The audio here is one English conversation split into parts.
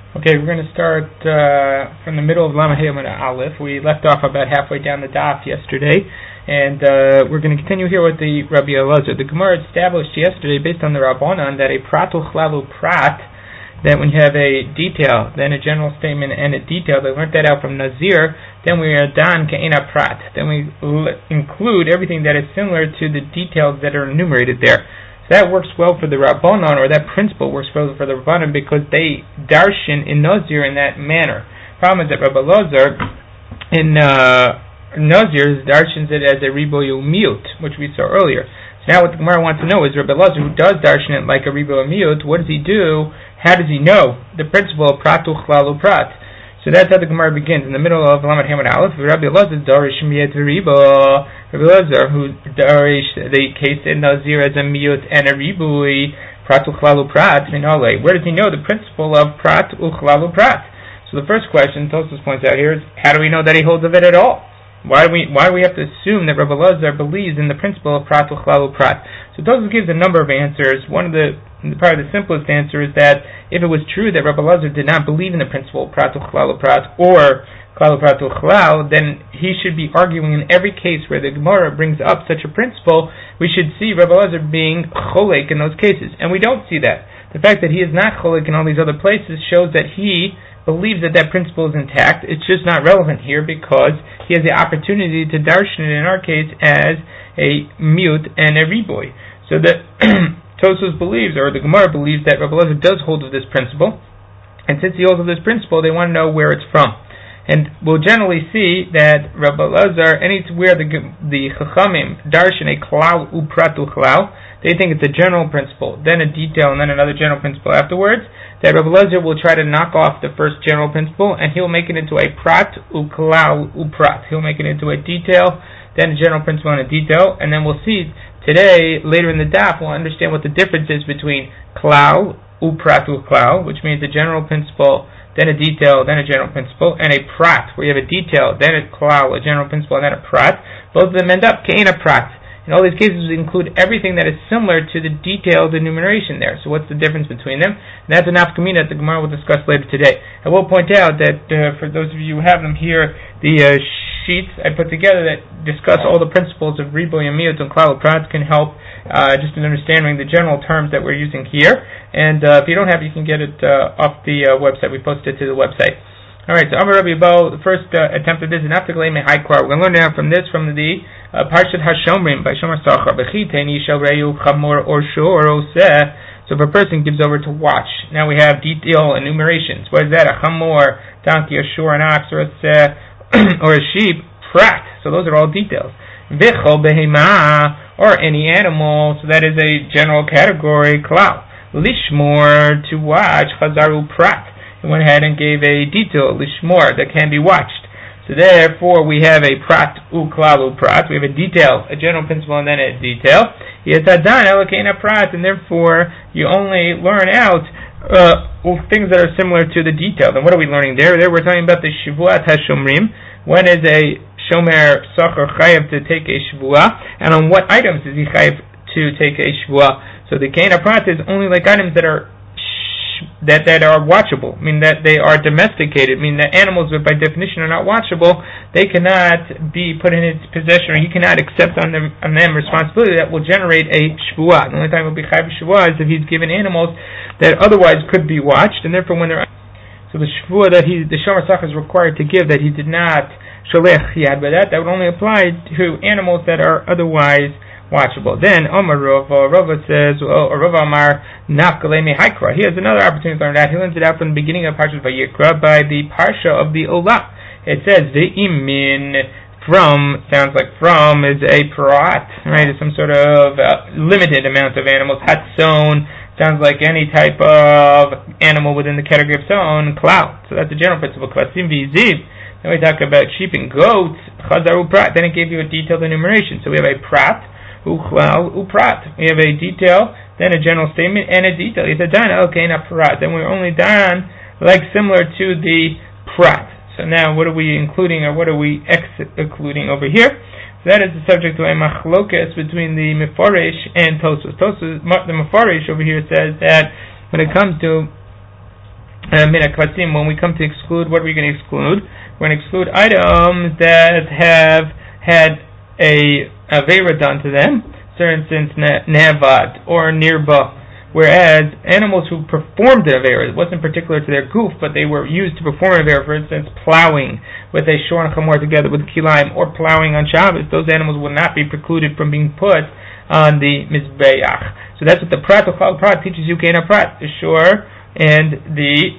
Okay, we're going to start from the middle of Lamed Hey Amud Aleph. We left off about halfway down the daf yesterday, and we're going to continue here with the Rabbi Elazar. The Gemara established yesterday, based on the Rabbanan, that a prat uchlalu prat, that when you have a detail, then a general statement and a detail, they learned that out from Nazir, then we are dan ke'ena prat. Then we include everything that is similar to the details that are enumerated there. That works well for the Rabbanon, or that principle works well for the Rabbanon, because they darshan in Nazir in that manner. Problem is that Rabbi Elazar in Nazir darshans it as a riboy u'miut, which we saw earlier. So now what the Gemara wants to know is Rabbi Elazar, who does darshan it like a riboy u'miut, what does he do? How does he know the principle of prat uchlalu prat? So that's how the Gemara begins. In the middle of Lamed Hey Amud Aleph, Rabbi Elazar darish miyat v'ribo. Rabbi Elazar, who darish the case in Nazir as a miyut and a ribui, prat uchlalu prat, minole. Where does he know the principle of prat uchlalu prat? So the first question Tosfos points out here is, how do we know that he holds of it at all? Why do we have to assume that Rabbi Elazar believes in the principle of prat uchlalu prat? So Tosfos gives a number of answers. Probably the simplest answer is that if it was true that Rabbi Elazar did not believe in the principle of prat uchlalu prat or klalu prat uchlal, then he should be arguing in every case where the Gemara brings up such a principle. We should see Rabbi Elazar being cholek in those cases, and we don't see that. The fact that he is not cholek in all these other places shows that he believes that principle is intact. It's just not relevant here because he has the opportunity to darshan it in our case as a mute and a riboy. So that Tosfos believes, or the Gemara believes, that Rabbi Elazar does hold of this principle, and since he holds of this principle, they want to know where it's from. And we'll generally see that Rabbi Elazar, anywhere the Chachamim darshan a klal uprat uchlal, they think it's a general principle, then a detail, and then another general principle afterwards, that Rabbi Elazar will try to knock off the first general principle, and he'll make it into a prat uklal uprat. He'll make it into a detail, then a general principle and a detail, and then we'll see today, later in the daf, we'll understand what the difference is between klal uprat uklal, which means a general principle, then a detail, then a general principle, and a prat, where you have a detail, then a klal, a general principle, and then a prat. Both of them end up ke'ena prat. In all these cases, we include everything that is similar to the detailed enumeration there. So what's the difference between them? And that's an nafkamina that the Gemara will discuss later today. I will point out that for those of you who have them here, the sheets I put together that discuss all the principles of riboy and miyut and klal prat can help just in understanding the general terms that we're using here. And if you don't have it, you can get it off the website. We posted it to the website. Alright, so Amar Rabbi Bo, the first attempt at this is Naftaglei Mehaikra. We're going to learn now from the Parshat Hashomrim by Shomer Sachar. Bechiteni Shalreyu Chamor Orsho or Oseh. So if a person gives over to watch, now we have detail enumerations. What is that? A chamor, donkey, a shore, an ox, or a seh, or a sheep, prat. So those are all details. Vichol behema, or any animal. So that is a general category. Klal. Lishmor, to watch. Chazaru prat. He went ahead and gave a detail, lishmor, that can be watched. So therefore, we have a prat uklalu prat. We have a detail, a general principle, and then a detail. Yetadan elokena prat, and therefore you only learn out things that are similar to the detail. Then what are we learning there? There we're talking about the Shavuat Hashomrim. When is a shomer sachar chayav to take a Shavua, and on what items is he chayav to take a Shavua? So the kena prat is only like items that are watchable, mean that they are domesticated, mean that animals that by definition are not watchable, they cannot be put in his possession, or he cannot accept on them responsibility that will generate a shvuah. The only time it will be chayv shvuah is if he's given animals that otherwise could be watched, and therefore when they're so the shvuah that the shomer sachar is required to give, that he did not sholech yad by that would only apply to animals that are otherwise watchable. Then Omar Rava says, Rava Amar Nafkalei Mehaikra. He has another opportunity to learn that. He learns it out from the beginning of Parshat Vayikra by the Parsha of the Olah. It says Ve'imin, from sounds like from is a prat, right? It's some sort of limited amount of animals. Hatson sounds like any type of animal within the category of son. Klal. So that's the general principle. Klasim v'ziv. Then we talk about sheep and goats. Chazaru prat. Then it gave you a detailed enumeration. So we have a prat. Uchlal uprat. We have a detail, then a general statement, and a detail. It's a dan elkein prat. Then we're only dan like similar to the prat. So now, what are we including, or what are we excluding over here? So that is the subject of a machlokas between the Mefarish and Tosfos. The Mefarish over here says that when it comes to When we come to exclude, what are we going to exclude? We're going to exclude items that have had a avera done to them, for instance, nevad or nirba. Whereas animals who performed the avera, it wasn't particular to their goof, but they were used to perform avera, for instance, plowing with a shor and chamor together with kilayim, or plowing on Shabbos, those animals will not be precluded from being put on the mizbeach. So that's what the prat teaches you, Kena prat, the shor and the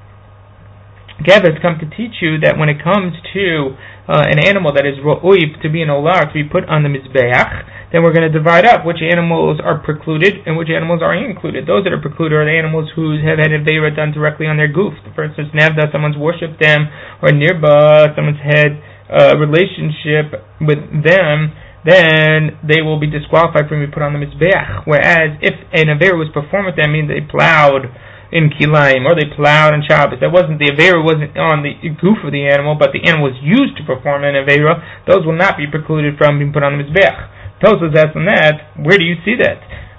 Gevis come to teach you that when it comes to an animal that is ro'uy to be an olar, to be put on the mizbeach, then we're going to divide up which animals are precluded and which animals are included. Those that are precluded are the animals who have had a veira done directly on their goof. For instance, nevda, someone's worshipped them, or nirba, someone's had a relationship with them, then they will be disqualified from being put on the mizbeach. Whereas if an aveira was performed with them, means they plowed in kilayim, or they plowed on Shabbos. That wasn't, the avera wasn't on the goof of the animal, but the animal was used to perform an avera. Those will not be precluded from being put on the mizbeach. Tosfos asks on that, where do you see that?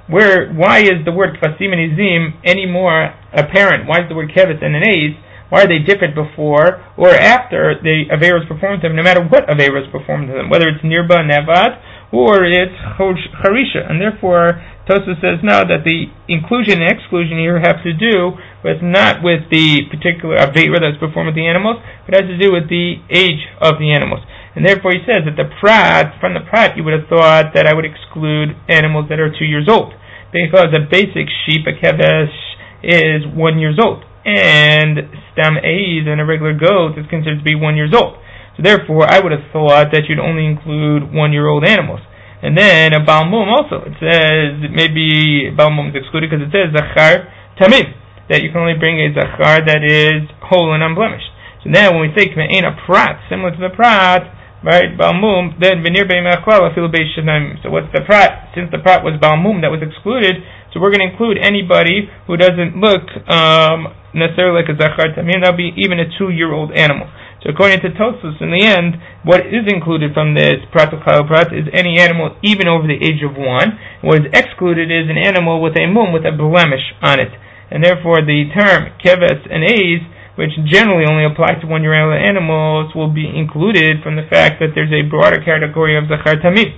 Why is the word kvasim and izim any more apparent? Why is the word keves and an aze? Why are they different before or after the avera is performed to them, no matter what avera is performed to them, whether it's nirba, nevad, or it's charisha? And therefore, Tosfos says no, that the inclusion and exclusion here have to do with not with the particular avera that's performed with the animals, but has to do with the age of the animals. And therefore he says that from the prat, you would have thought that I would exclude animals that are 2 years old, because a basic sheep, a kevesh, is 1 year old, and stam eiz and a regular goat is considered to be 1 year old. So therefore, I would have thought that you'd only include 1 year old animals. And then a balmum also, it says maybe balmum is excluded because it says zachar tamim, that you can only bring a zachar that is whole and unblemished. So now when we say kme'en a prat, similar to the prat, right, balmum, then venir be'mechlal afilu be'shanayim. So what's the prat? Since the prat was balmum that was excluded, so we're going to include anybody who doesn't look necessarily like a zachar tamim. That'll be even a 2-year-old animal. So according to Tosfos, in the end, what is included from this prat is any animal even over the age of 1. What is excluded is an animal with a mum, with a blemish on it. And therefore the term keves and aze, which generally only apply to 1 year old animals, will be included from the fact that there's a broader category of zachar tamim.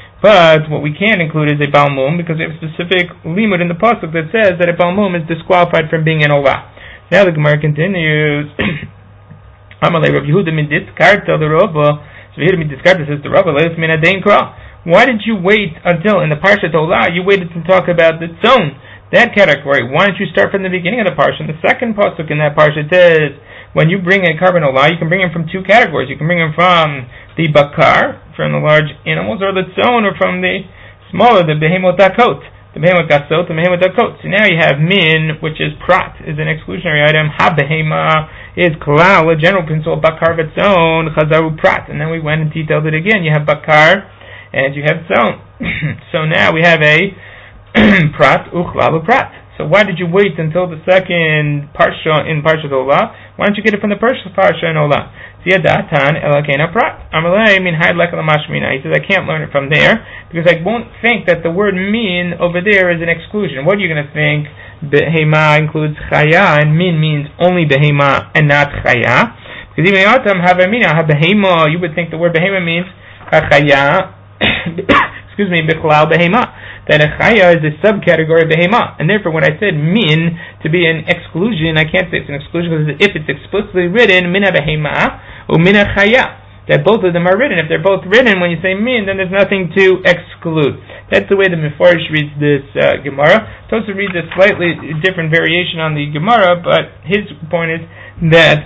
But what we can't include is a balmum, because we have a specific limud in the pasuk that says that a balmum is disqualified from being an olah. Now the Gemara continues. Amalei Rav Yehuda min diskarta the Rava. So Yehuda min diskarta says the Rava leif min adein kra. Why did you wait until in the parsha Olah you waited to talk about the tzon, that category? Why don't you start from the beginning of the parsha? In the second pasuk in that parsha says when you bring a carbon Olah, you can bring him from 2 categories. You can bring him from the bakar, from the large animals, or the tzon, or from the smaller, the behemot dakot. The behemot gasot, the behemot dakot. So now you have min, which is prat, is an exclusionary item. Ha behema is klal, a general principle. Bakar v'tzon, chazaru prat. And then we went and detailed it again. You have bakar, and you have tzon. So now we have a prat, uchlal prat. So why did you wait until the second parsha in Parshat Olah? Why don't you get it from the first parsha in Olah? Ziyadatan elakena prat. Amalei min haid lekala mashmina. He says I can't learn it from there because I won't think that the word min over there is an exclusion. What are you going to think? Behema includes chaya, and min means only behema and not chaya. Because even atam havamina habehema, you would think the word behema means chaya. Excuse me, bichlal behema. That a chaya is a subcategory of behema, and therefore when I said min to be an exclusion, I can't say it's an exclusion because if it's explicitly written mina behema or mina chaya, that both of them are written. If they're both written, when you say min, then there's nothing to exclude. That's the way the Mefarish reads this Gemara. Tosfos reads a slightly different variation on the Gemara, but his point is that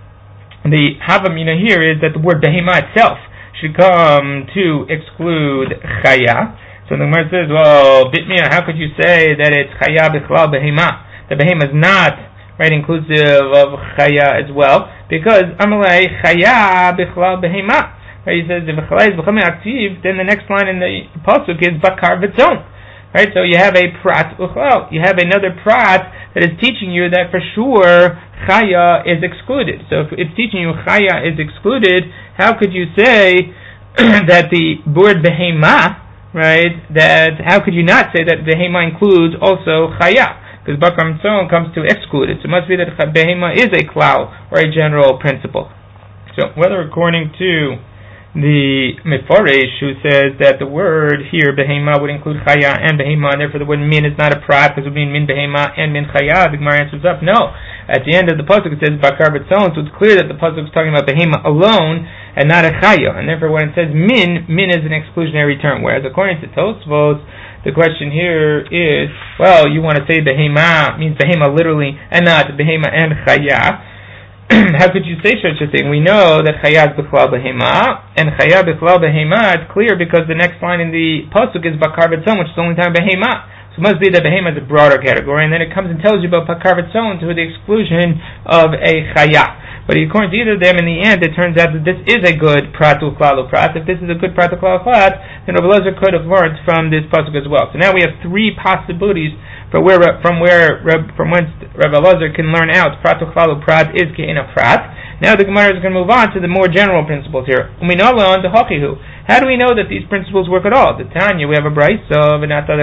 the havamina here is that the word behema itself should come to exclude chaya. So the Gemara says, well, bitmia, how could you say that it's chaya bichlal behema? The behema is not, right, inclusive of chaya as well, because amalei chaya bichlal behema. Right, he says, if chalai is becoming active, then the next line in the pasuk is bakar v'tzon. Right, so you have a prat uchlal. You have another prat that is teaching you that for sure chaya is excluded. So if it's teaching you chaya is excluded, how could you say that the word behema, right, that how could you not say that behema includes also chaya? because bakar mitzon comes to exclude it. So it must be that behema is a klal, or a general principle. So whether according to the Mefaresh, who says that the word here, behema, would include chaya and behema, and therefore the word min is not a prat, because it would mean min behema and min chaya, the Gemara answers up, no. At the end of the pasuk it says bakar b'tzon, so it's clear that the pasuk is talking about behema alone, and not a chaya, and therefore when it says min is an exclusionary term, whereas according to Tosfos, the question here is, well, you want to say behema means behema literally, and not behema and chaya. How could you say such a thing? We know that chaya is b'chlal behema, and chaya b'chlal behema, it's clear because the next line in the pasuk is bakar b'tzon, which is only time behema. So it must be that behema is a broader category, and then it comes and tells you about bakar b'tzon to the exclusion of a chaya. But according to either of them, in the end, it turns out that this is a good prat u'klal u'prat. If this is a good prat u'klal u'prat, then Rabbi Elazar could have learned from this pasuk as well. So now we have three possibilities from whence Rabbi Elazar can learn out prat u'klal u'prat is ke'ena prat. Now the Gemara is going to move on to the more general principles here. How do we know that these principles work at all? The Tanya, we have a brayso,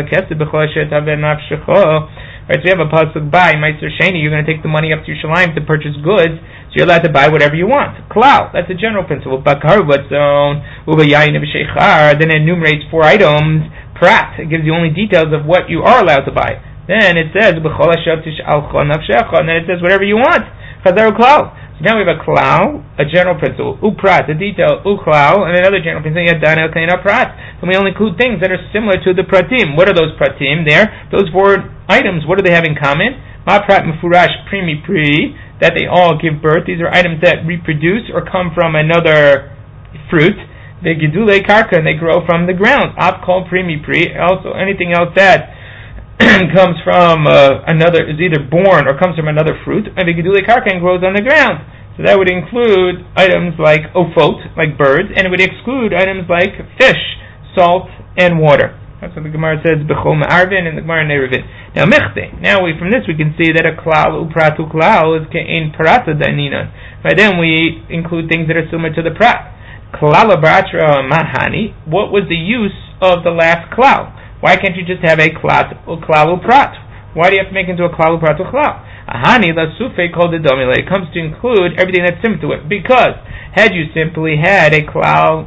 right, so you have a pasuk by Meiser Sheni, you're going to take the money up to Yerushalayim to purchase goods, so you're allowed to buy whatever you want. Klal, that's a general principle. Bakar b'tzon, u'bayayin v'sheichar, then it enumerates 4 items. Prat, it gives you only details of what you are allowed to buy. Then it says, b'chol asher tish'alcha nafshecha, and then it says whatever you want. Chazar u'klal. So now we have a klal, a general principle, uprat, a detail, uklal, and another general principle, yadana kaina prat. And we only include things that are similar to the pratim. What are those pratim there? Those 4 items, what do they have in common? Ma prat mefurash primi pri, that they all give birth. These are items that reproduce or come from another fruit. They gidule karka, and they grow from the ground. Av kol primi pri, also anything else that comes from another, is either born or comes from another fruit, and v'gidule karka, and grows on the ground. So that would include items like ofot, like birds, and it would exclude items like fish, salt, and water. That's what the Gemara says, b'chol ma'arvin, and the Gemara ne'ervin. Now michte. Now from this we can see that a klal uprat uklal is ke'ein parata daininan. By then we include things that are similar to the prat. Klal b'atra mahani. What was the use of the last klal? Why can't you just have a klal uprat? Why do you have to make it into a klal uprat uklal? Ahani la sufe called the domile. It comes to include everything that's similar to it. Because had you simply had a klal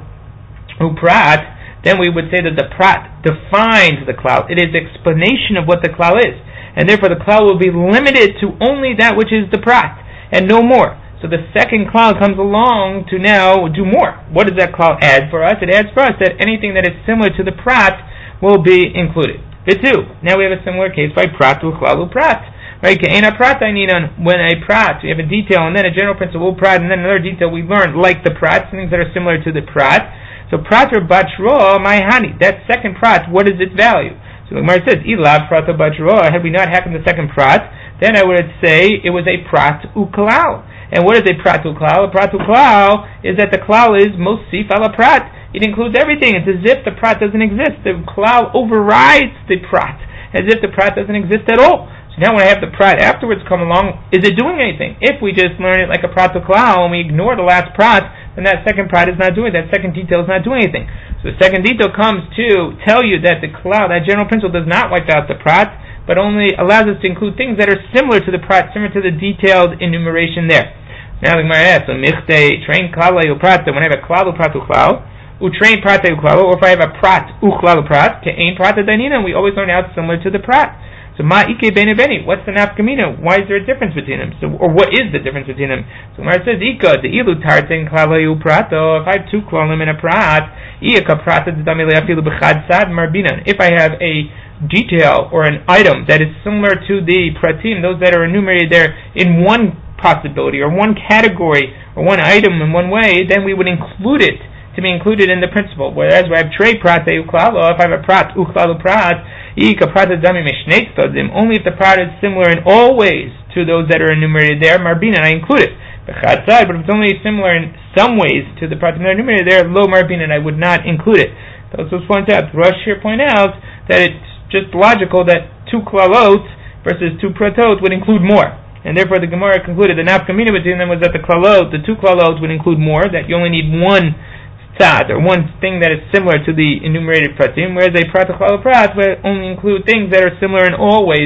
uprat, then we would say that the prat defines the klal. It is explanation of what the klal is. And therefore the klal will be limited to only that which is the prat, and no more. So the second klal comes along to now do more. What does that klal add for us? It adds for us that anything that is similar to the prat will be included. Two. Now we have a similar case by prat u'klal u'prat. Right? Ke'ena prat aininan. When a prat, we have a detail, and then a general principle prat, and then another detail we learned, like the prat, things that are similar to the prat. So prat or bachro, my honey, that second prat, what is its value? So the Gemara says, ilav prat or bachro, had we not happened the second prat, then I would say it was a prat uklal. And what is a prat uklal? A prat uklal is that the klal is mosif ala prat. It includes everything. It's as if the prat doesn't exist. The klal overrides the prat, as if the prat doesn't exist at all. So now when I have the prat afterwards come along, is it doing anything? If we just learn it like a prat uklal and we ignore the last prat, then that second prat is not doing it. That second detail is not doing anything. So the second detail comes to tell you that the klal, that general principle, does not wipe out the prat, but only allows us to include things that are similar to the prat, similar to the detailed enumeration there. Now the Gemara asks, so michte train klal uprat, when I have a klal uprat uklal, utrain prat uklal, or if I have a prat uklal uprat, ke'ein prat danina, we always learn out similar to the prat. So ma ike bene beni, what's the nafkamina? Why is there a difference between them? So, or what is the difference between them? So Gemara says, ika the ilu tartin klalayu prato. If I have 2 klalim in a prat, ika prata d'damile afilu b'chad sad marbinan. If I have a detail or an item that is similar to the pratim, those that are enumerated there in one possibility or one category or one item in one way, then we would include it to be included in the principle. Whereas we have trei prate uklalo, if I have a prat uklalo prat, ika prata dami mishneit todim, only if the prat is similar in all ways to those that are enumerated there, marbinan, I include it. But if it's only similar in some ways to the pratim that are enumerated there, lo marbinan, I would not include it. So let's point out, Rosh here point out that it's just logical that 2 klalot versus 2 pratot would include more. And therefore the Gemara concluded the nafkamina between them was that the 2 klalot would include more, that you only need one tzad, or one thing that is similar to the enumerated pratim, whereas a prat klal prat would only include things that are similar in all ways,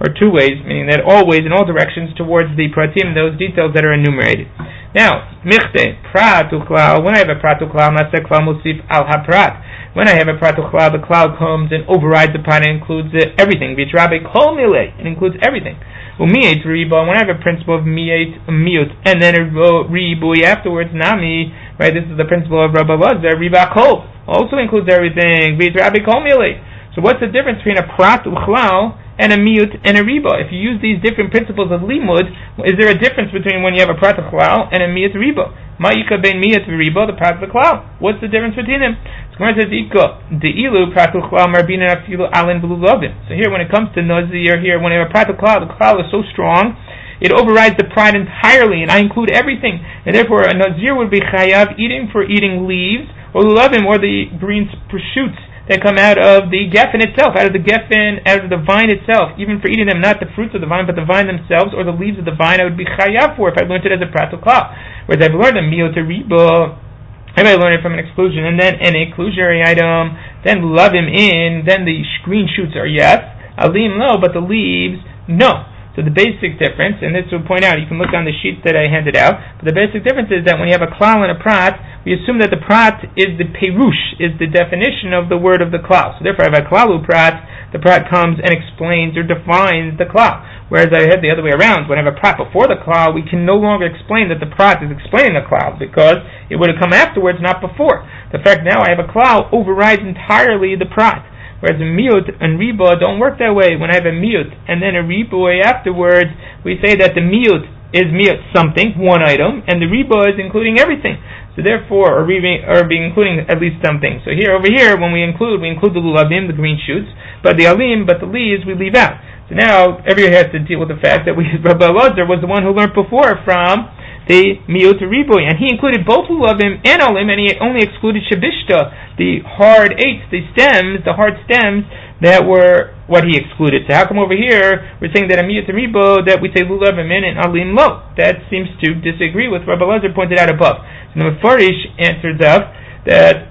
or two ways, meaning that always in all directions towards the pratim, those details that are enumerated. Now, michte, prat uklal, when I have a prat uklal, nasa klal musif al ha-prat. When I have a prat uklal, the klal comes and overrides the prat and includes everything. Vitrabe kol milei, it includes everything. Umiyet riba, when I have a principle of miyet, miyut, and then a ribui afterwards, nami, right, this is the principle of Rabbi Lazar, riba kol, also includes everything. Vitrabe kol milei. So what's the difference between a prat uklal and a miyut and a riba? If you use these different principles of limud, is there a difference between when you have a prat uklal and a miyut riba? Ma'ika ben miyut riba, the prat uklal. What's the difference between them? So here, when it comes to nazir, here when you have a prat uklal, the klal is so strong, it overrides the prat entirely, and I include everything, and therefore a nazir would be chayav for eating leaves, or lulavim, or the green shoots that come out of the geffen itself, out of the vine itself, even for eating them, not the fruits of the vine, but the vine themselves, or the leaves of the vine, I would be chayav for if I learned it as a prat uklal. Whereas I've learned a miyot riba, if I learn it from an exclusion, and then an inclusionary item, then love him in, then the green shoots are yes, alim no, but the leaves, no. So the basic difference, and this will point out, you can look on the sheets that I handed out, but the basic difference is that when you have a klal and a prat, we assume that the prat is the perush, is the definition of the word of the klal. So therefore, if I have a klalu prat, the prat comes and explains or defines the klal. Whereas I had the other way around, when I have a prat before the klal, we can no longer explain that the prat is explaining the klal, because it would have come afterwards, not before. The fact now I have a klal overrides entirely the prat. Whereas a miyut and riba don't work that way. When I have a miyut and then a riba afterwards, we say that the miyut is miyut something, one item, and the riba is including everything. So therefore, or being including at least something. So here, over here, when we include the lulavim, the green shoots, but the alim, but the leaves, we leave out. So now, everybody has to deal with the fact that Rabbi Elazar was the one who learned before from the miyut riboy, and he included both lulavim and alim, and he only excluded shabishta, the hard hard stems that were what he excluded. So how come over here we're saying that a miyut ribo that we say lulavim in and alim lo? That seems to disagree with Rabbi Elazar pointed out above. So the Mefarish answers up that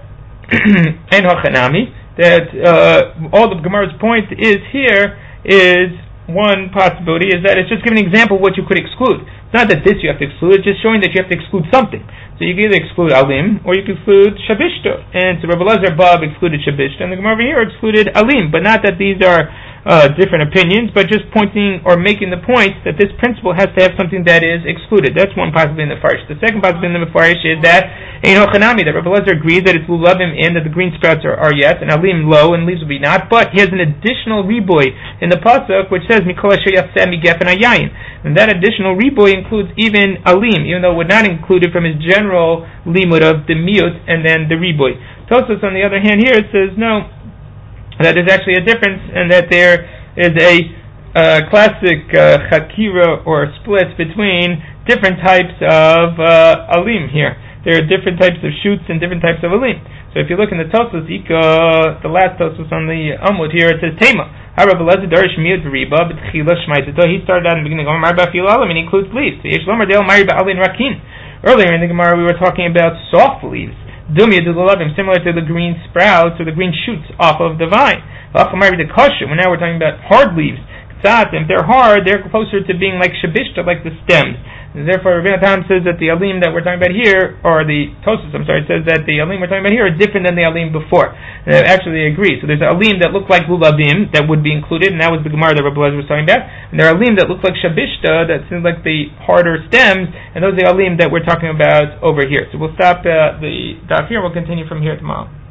ein hachanami, that all the Gemara's point is here is one possibility is that it's just giving an example of what you could exclude. It's not that this you have to exclude, it's just showing that you have to exclude something. So you can either exclude alim, or you can exclude shabishta. And so Rabbi Elazar Bab excluded shabishta, and the Gemara over here excluded alim. But not that these are different opinions, but just pointing or making the point that this principle has to have something that is excluded. That's one possibility in the Mefarish. The second possibility in the Mefarish is that Chanami, that Rabbi Elazar agrees that it's lulavim in, that the green sprouts are yes, and alim low, and leaves will be not, but he has an additional riboy in the pasuk which says Mikol asher yafseh migefen hayayin, and that additional riboy includes even alim, even though it would not include it from his general limud of the miyut and then the riboy. Tosfos on the other hand here it says no, that there's actually a difference, and that there is a classic chakira or split between different types of alim here. There are different types of shoots and different types of alim. So if you look in the Tosfos, the last Tosfos on the Amud here, it says Tema. He started out in the beginning of and he includes leaves. Earlier in the Gemara we were talking about soft leaves, similar to the green sprouts or the green shoots off of the vine. Now we're talking about hard leaves. If they're hard, they're closer to being like shabishta, like the stems. And therefore, Rabbi Tam says that the alim that we're talking about here, or the Tosfos, says that the alim we're talking about here are different than the alim before. And actually, they agree. So there's alim that look like lulavim that would be included, and that was the Gemara that Rabbi Elazar was talking about. And there are alim that look like shabishta, that seems like the harder stems, and those are the alim that we're talking about over here. So we'll stop the daf here. We'll continue from here tomorrow.